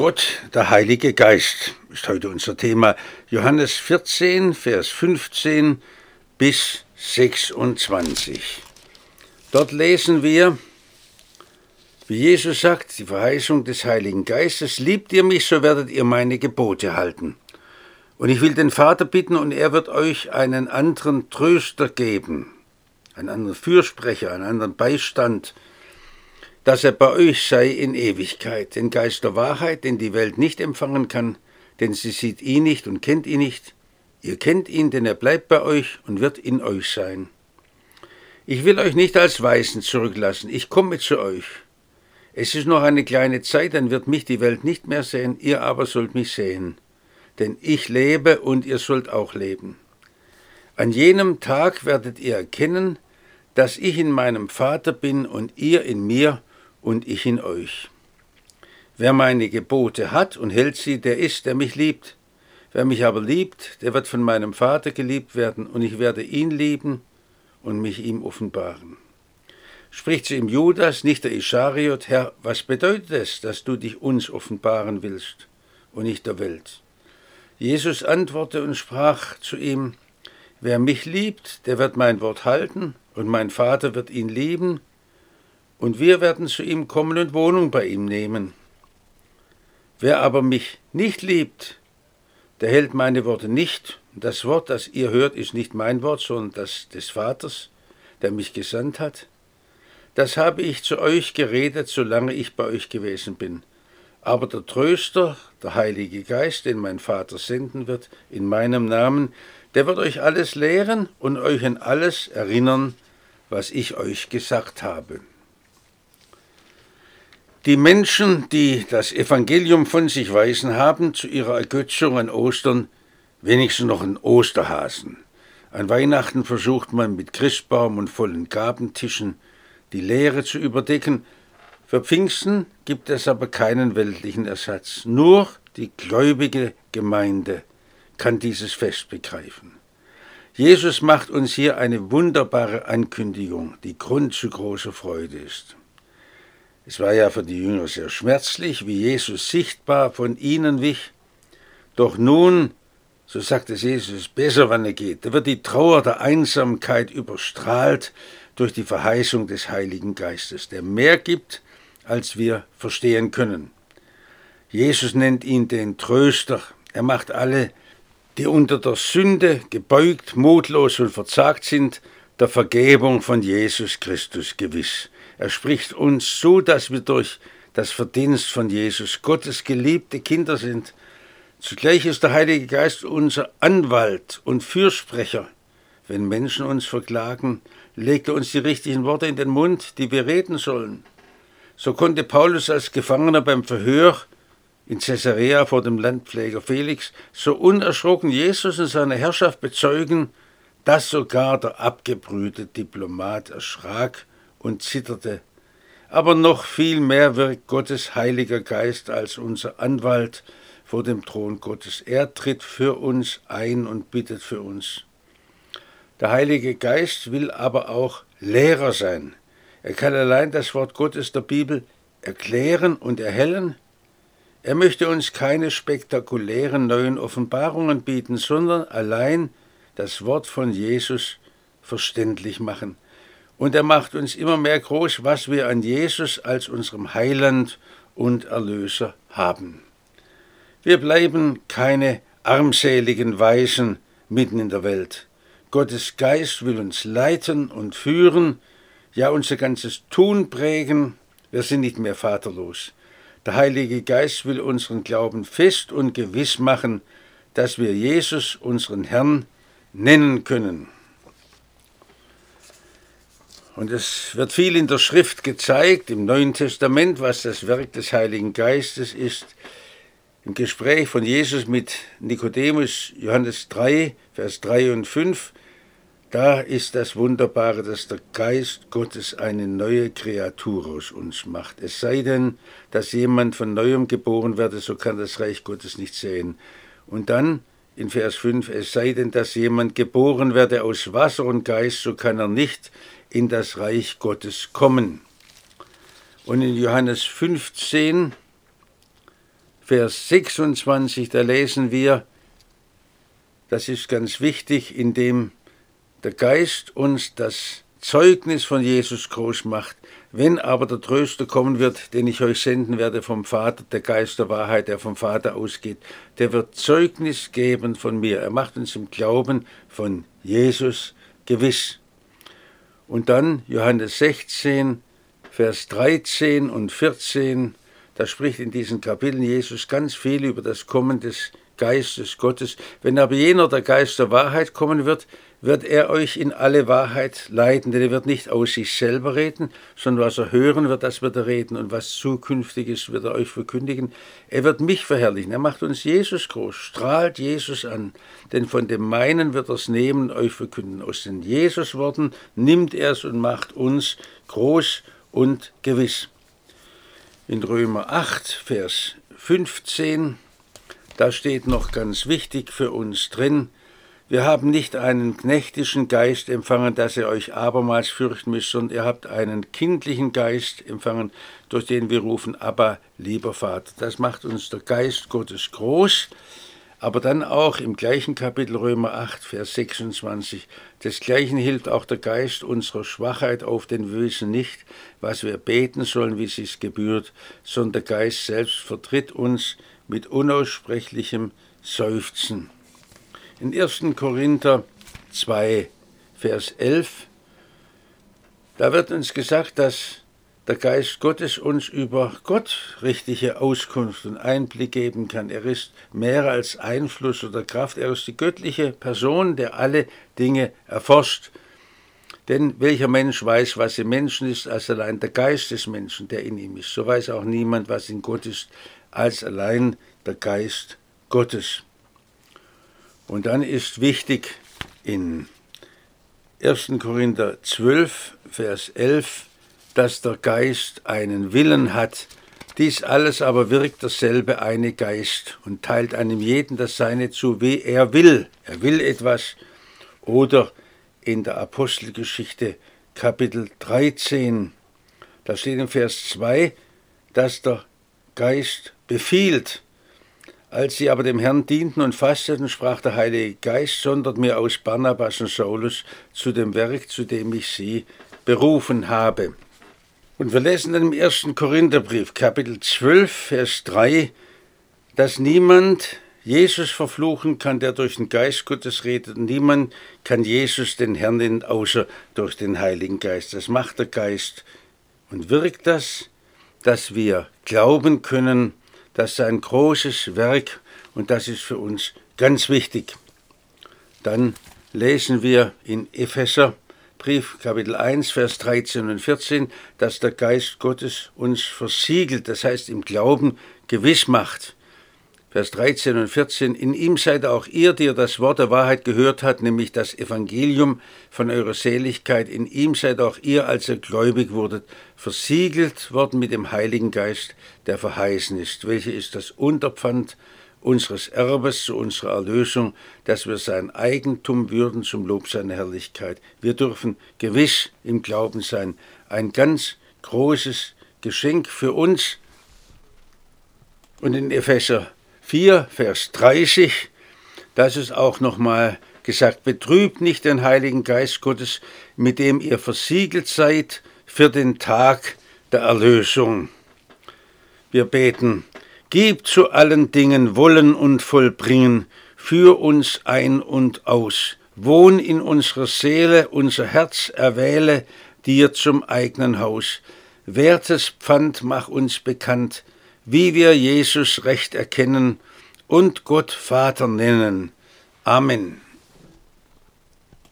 Gott, der Heilige Geist, ist heute unser Thema. Johannes 14, Vers 15 bis 26. Dort lesen wir, wie Jesus sagt, die Verheißung des Heiligen Geistes: Liebt ihr mich, so werdet ihr meine Gebote halten. Und ich will den Vater bitten, und er wird euch einen anderen Tröster geben, einen anderen Fürsprecher, einen anderen Beistand, dass er bei euch sei in Ewigkeit, den Geist der Wahrheit, den die Welt nicht empfangen kann, denn sie sieht ihn nicht und kennt ihn nicht. Ihr kennt ihn, denn er bleibt bei euch und wird in euch sein. Ich will euch nicht als Waisen zurücklassen, ich komme zu euch. Es ist noch eine kleine Zeit, dann wird mich die Welt nicht mehr sehen, ihr aber sollt mich sehen. Denn ich lebe und ihr sollt auch leben. An jenem Tag werdet ihr erkennen, dass ich in meinem Vater bin und ihr in mir und ich in euch. Wer meine Gebote hat und hält sie, der ist, der mich liebt. Wer mich aber liebt, der wird von meinem Vater geliebt werden, und ich werde ihn lieben und mich ihm offenbaren. Spricht zu ihm Judas, nicht der Ischariot: Herr, was bedeutet es, dass du dich uns offenbaren willst und nicht der Welt? Jesus antwortete und sprach zu ihm: Wer mich liebt, der wird mein Wort halten, und mein Vater wird ihn lieben, und wir werden zu ihm kommen und Wohnung bei ihm nehmen. Wer aber mich nicht liebt, der hält meine Worte nicht. Das Wort, das ihr hört, ist nicht mein Wort, sondern das des Vaters, der mich gesandt hat. Das habe ich zu euch geredet, solange ich bei euch gewesen bin. Aber der Tröster, der Heilige Geist, den mein Vater senden wird, in meinem Namen, der wird euch alles lehren und euch an alles erinnern, was ich euch gesagt habe. Die Menschen, die das Evangelium von sich weisen, haben zu ihrer Ergötzung an Ostern wenigstens noch einen Osterhasen. An Weihnachten versucht man mit Christbaum und vollen Gabentischen die Leere zu überdecken. Für Pfingsten gibt es aber keinen weltlichen Ersatz. Nur die gläubige Gemeinde kann dieses Fest begreifen. Jesus macht uns hier eine wunderbare Ankündigung, die Grund zu großer Freude ist. Es war ja für die Jünger sehr schmerzlich, wie Jesus sichtbar von ihnen wich. Doch nun, so sagt es Jesus, besser, wann er geht. Da wird die Trauer der Einsamkeit überstrahlt durch die Verheißung des Heiligen Geistes, der mehr gibt, als wir verstehen können. Jesus nennt ihn den Tröster. Er macht alle, die unter der Sünde gebeugt, mutlos und verzagt sind, der Vergebung von Jesus Christus gewiss. Er spricht uns zu, dass wir durch das Verdienst von Jesus Gottes geliebte Kinder sind. Zugleich ist der Heilige Geist unser Anwalt und Fürsprecher. Wenn Menschen uns verklagen, legt er uns die richtigen Worte in den Mund, die wir reden sollen. So konnte Paulus als Gefangener beim Verhör in Caesarea vor dem Landpfleger Felix so unerschrocken Jesus und seine Herrschaft bezeugen, dass sogar der abgebrühte Diplomat erschrak und zitterte. Aber noch viel mehr wirkt Gottes Heiliger Geist als unser Anwalt vor dem Thron Gottes. Er tritt für uns ein und bittet für uns. Der Heilige Geist will aber auch Lehrer sein. Er kann allein das Wort Gottes der Bibel erklären und erhellen. Er möchte uns keine spektakulären neuen Offenbarungen bieten, sondern allein das Wort von Jesus verständlich machen. Und er macht uns immer mehr groß, was wir an Jesus als unserem Heiland und Erlöser haben. Wir bleiben keine armseligen Waisen mitten in der Welt. Gottes Geist will uns leiten und führen, ja unser ganzes Tun prägen. Wir sind nicht mehr vaterlos. Der Heilige Geist will unseren Glauben fest und gewiss machen, dass wir Jesus, unseren Herrn, nennen können. Und es wird viel in der Schrift gezeigt, im Neuen Testament, was das Werk des Heiligen Geistes ist. Im Gespräch von Jesus mit Nikodemus, Johannes 3, Vers 3 und 5, da ist das Wunderbare, dass der Geist Gottes eine neue Kreatur aus uns macht. Es sei denn, dass jemand von Neuem geboren werde, so kann das Reich Gottes nicht sehen. Und dann in Vers 5, es sei denn, dass jemand geboren werde aus Wasser und Geist, so kann er nicht in das Reich Gottes kommen. Und in Johannes 15, Vers 26, da lesen wir, das ist ganz wichtig, indem der Geist uns das Zeugnis von Jesus groß macht. Wenn aber der Tröster kommen wird, den ich euch senden werde vom Vater, der Geist der Wahrheit, der vom Vater ausgeht, der wird Zeugnis geben von mir. Er macht uns im Glauben von Jesus gewiss. Und dann Johannes 16, Vers 13 und 14, da spricht in diesen Kapiteln Jesus ganz viel über das Kommen des Geistes Gottes. Wenn aber jener, der Geist der Wahrheit, kommen wird, wird er euch in alle Wahrheit leiten, denn er wird nicht aus sich selber reden, sondern was er hören wird, das wird er reden, und was Zukünftiges wird er euch verkündigen. Er wird mich verherrlichen, er macht uns Jesus groß, strahlt Jesus an, denn von dem meinen wird er es nehmen und euch verkünden. Aus den Jesus-Worten nimmt er es und macht uns groß und gewiss. In Römer 8, Vers 15, da steht noch ganz wichtig für uns drin: Wir haben nicht einen knechtischen Geist empfangen, dass ihr euch abermals fürchten müsst, sondern ihr habt einen kindlichen Geist empfangen, durch den wir rufen, Abba, lieber Vater. Das macht uns der Geist Gottes groß, aber dann auch im gleichen Kapitel Römer 8, Vers 26, desgleichen hilft auch der Geist unserer Schwachheit auf, denn wir wissen nicht, was wir beten sollen, wie es sich gebührt, sondern der Geist selbst vertritt uns mit unaussprechlichem Seufzen. In 1. Korinther 2, Vers 11, da wird uns gesagt, dass der Geist Gottes uns über Gott richtige Auskunft und Einblick geben kann. Er ist mehr als Einfluss oder Kraft, er ist die göttliche Person, der alle Dinge erforscht. Denn welcher Mensch weiß, was im Menschen ist, als allein der Geist des Menschen, der in ihm ist. So weiß auch niemand, was in Gott ist, als allein der Geist Gottes. Und dann ist wichtig in 1. Korinther 12, Vers 11, dass der Geist einen Willen hat. Dies alles aber wirkt derselbe eine Geist und teilt einem jeden das Seine zu, wie er will. Er will etwas. Oder in der Apostelgeschichte Kapitel 13, da steht im Vers 2, dass der Geist befiehlt. Als sie aber dem Herrn dienten und fasteten, sprach der Heilige Geist, sondert mir aus Barnabas und Saulus zu dem Werk, zu dem ich sie berufen habe. Und wir lesen dann im 1. Korintherbrief, Kapitel 12, Vers 3, dass niemand Jesus verfluchen kann, der durch den Geist Gottes redet. Und niemand kann Jesus den Herrn nennen, außer durch den Heiligen Geist. Das macht der Geist und wirkt das, dass wir glauben können, dass sein großes Werk, und das ist für uns ganz wichtig. Dann lesen wir in Epheserbrief, Kapitel 1, Vers 13 und 14, dass der Geist Gottes uns versiegelt, das heißt im Glauben gewiss macht. Vers 13 und 14, in ihm seid auch ihr, die ihr das Wort der Wahrheit gehört habt, nämlich das Evangelium von eurer Seligkeit, in ihm seid auch ihr, als ihr gläubig wurdet, versiegelt worden mit dem Heiligen Geist, der verheißen ist, welcher ist das Unterpfand unseres Erbes zu unserer Erlösung, dass wir sein Eigentum würden zum Lob seiner Herrlichkeit. Wir dürfen gewiss im Glauben sein. Ein ganz großes Geschenk für uns. Und in Epheser 4, Vers 30, das ist auch nochmal gesagt, betrübt nicht den Heiligen Geist Gottes, mit dem ihr versiegelt seid für den Tag der Erlösung. Wir beten, gib zu allen Dingen Wollen und Vollbringen, führ uns ein und aus, wohn in unserer Seele, unser Herz erwähle dir zum eigenen Haus, wertes Pfand mach uns bekannt, wie wir Jesus recht erkennen und Gott Vater nennen. Amen.